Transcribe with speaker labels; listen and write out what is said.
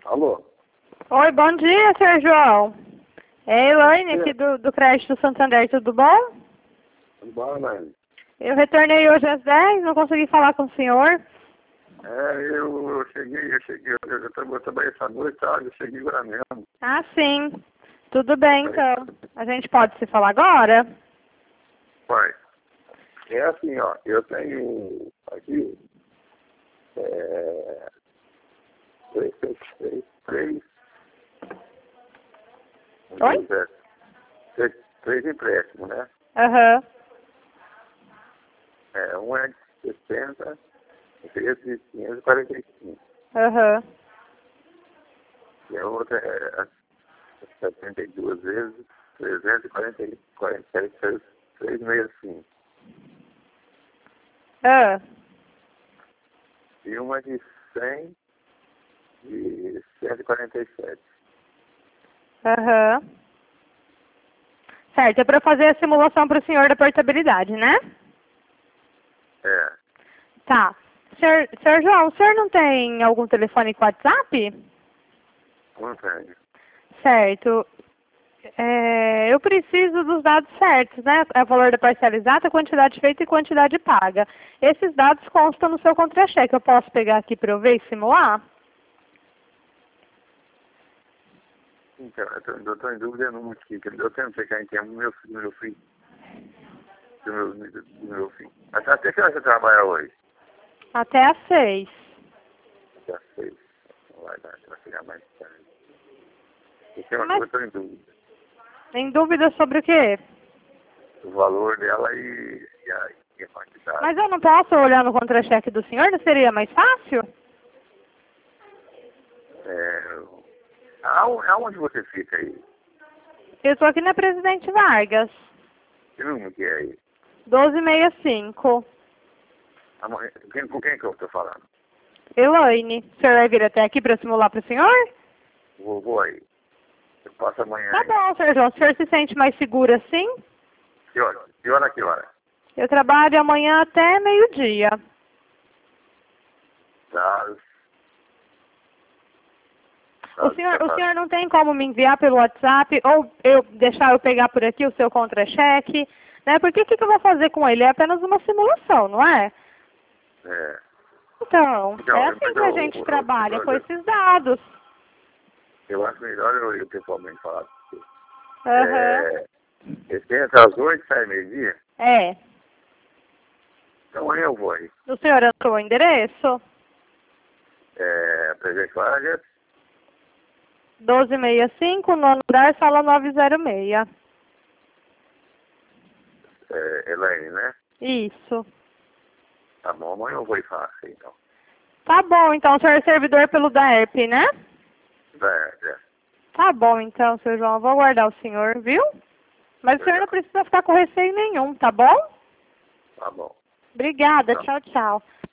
Speaker 1: Alô?
Speaker 2: Oi, bom dia, Sr. João. É Elaine aqui do Crédito Santander, tudo bom?
Speaker 1: Tudo bom, Elaine?
Speaker 2: Eu retornei hoje às 10, não consegui falar com o senhor.
Speaker 1: Eu cheguei, eu trabalhei essa noite, tá? Eu cheguei agora mesmo.
Speaker 2: Ah, sim. Tudo bem, então. A gente pode se falar agora?
Speaker 1: Pai, é assim, ó, eu tenho aqui, três
Speaker 2: Oi?
Speaker 1: três empréstimos, né?
Speaker 2: Aham.
Speaker 1: Um é de 60, esse de 545.
Speaker 2: Aham.
Speaker 1: E a outra é 72 vezes 365.
Speaker 2: Ah.
Speaker 1: E uma de 100 e 147.
Speaker 2: Aham. Certo, é para fazer a simulação para o senhor da portabilidade, né?
Speaker 1: É,
Speaker 2: Tá. Senhor João, o senhor não tem algum telefone com WhatsApp?
Speaker 1: não tenho.
Speaker 2: Certo. Eu preciso dos dados certos, né? É o valor da parcela exata, quantidade feita e quantidade paga. Esses dados constam no seu contra-cheque. Eu posso pegar aqui para eu ver e simular?
Speaker 1: Então, eu tô em dúvida numa aqui, que eu tenho que pegar em termos do meu filho. Do meu filho. Até que hora você trabalha hoje?
Speaker 2: Até às 6.
Speaker 1: Até às 6. Não vai dar, vai chegar mais tarde. E tem uma
Speaker 2: Mas,
Speaker 1: coisa que eu tô em dúvida.
Speaker 2: em dúvida sobre o quê?
Speaker 1: O valor dela e a quantidade.
Speaker 2: Mas eu não posso olhar no contra-cheque do senhor? Não seria mais fácil?
Speaker 1: Aonde você fica aí?
Speaker 2: Eu estou aqui na Presidente Vargas.
Speaker 1: Que número que é aí?
Speaker 2: 1265.
Speaker 1: Amanhã, com quem que eu tô falando?
Speaker 2: Elaine, o senhor vai vir até aqui para simular para o senhor?
Speaker 1: Vou aí. Eu passo amanhã
Speaker 2: Tá
Speaker 1: aí.
Speaker 2: bom, senhor João. O senhor se sente mais seguro assim?
Speaker 1: Que hora? Que hora, que hora?
Speaker 2: Eu trabalho amanhã até meio-dia.
Speaker 1: Tá.
Speaker 2: O senhor não tem como me enviar pelo WhatsApp ou deixar eu pegar por aqui o seu contra-cheque? Né? Porque o que eu vou fazer com ele? É apenas uma simulação, não é? Então, é assim que a gente trabalha, com esses dados.
Speaker 1: Eu acho melhor eu pessoalmente falar com você.
Speaker 2: Aham.
Speaker 1: Esse entra às 8, sai meio-dia?
Speaker 2: É.
Speaker 1: Então amanhã eu vou aí.
Speaker 2: O senhor anotou o endereço?
Speaker 1: Presidente Vargas,
Speaker 2: 1265, nono andar, sala 906.
Speaker 1: Elaine, né?
Speaker 2: Isso.
Speaker 1: Tá bom, amanhã eu vou e faço então.
Speaker 2: Tá bom, então, o senhor é servidor pelo DAERP, né?
Speaker 1: É.
Speaker 2: Tá bom, então, seu João, eu vou aguardar o senhor, viu? Mas o senhor não precisa ficar com receio nenhum, tá bom?
Speaker 1: Tá bom.
Speaker 2: Obrigada, tchau, tchau.